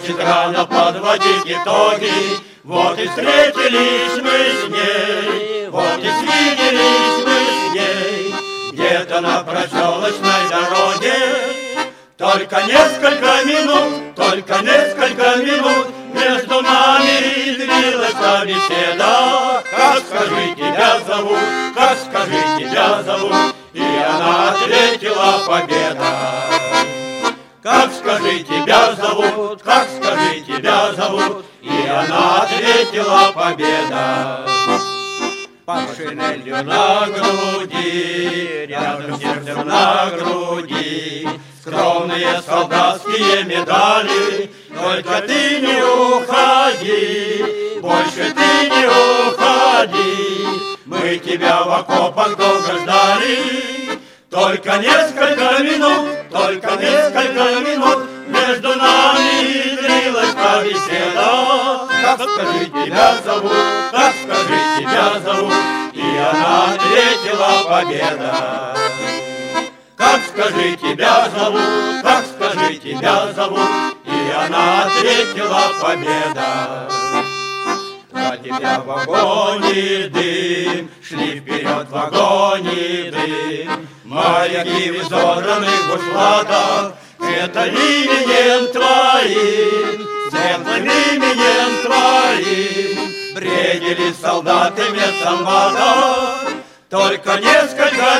Значит, рано подводить итоги. Вот и встретились мы с ней, вот и свиделись мы с ней, где-то на проселочной дороге. Только несколько минут между нами длилась беседа. Как, скажи, тебя зовут, как, скажи, тебя зовут? И она ответила: победа. Как, скажи, тебя зовут, как, скажи, тебя зовут? И она ответила: победа. Под шинелью на груди, рядом сердцем на груди, скромные солдатские медали. Только ты не уходи, больше ты не уходи. Мы тебя в окопах долго ждали. Только несколько минут между нами длилась беседа. Как, скажи, тебя зовут, как, скажи, тебя зовут? И она ответила: победа. Как, скажи, тебя зовут, как, скажи, тебя зовут? И она ответила: победа. За тебя в вагоне дым, шли вперед в вагоне дым. Моряки в изодранных бушлатах, светлым именем твоим, светлым именем твоим, бредили солдаты медсанбата. Только несколько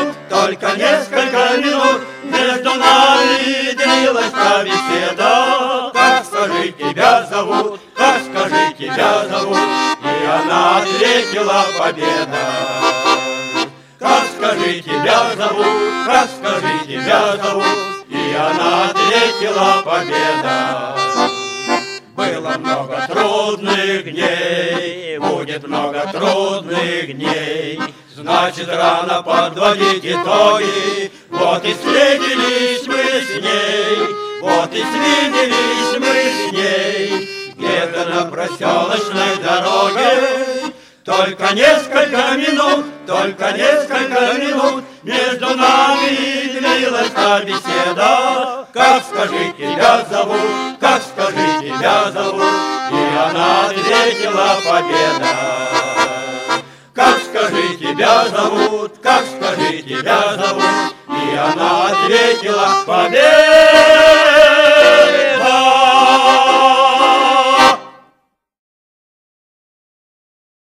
минут между нами длилась беседа. Как, скажи, тебя зовут, как, скажи, тебя зовут? И она ответила: победа. Как, скажи, тебя зовут, как, скажи, тебя зовут? И она ответила: победа. Было много трудных дней, будет много трудных дней. Значит, рано подводить итоги. Вот и встретились мы с ней, вот и свиделись мы с ней, где-то на проселочной дороге. Только несколько минут между нами длилась беседа. Как, скажи, тебя зовут, как, скажи, тебя зовут? И она ответила: победа. Как, скажи, тебя зовут, как, скажи, тебя зовут? И она ответила: победа.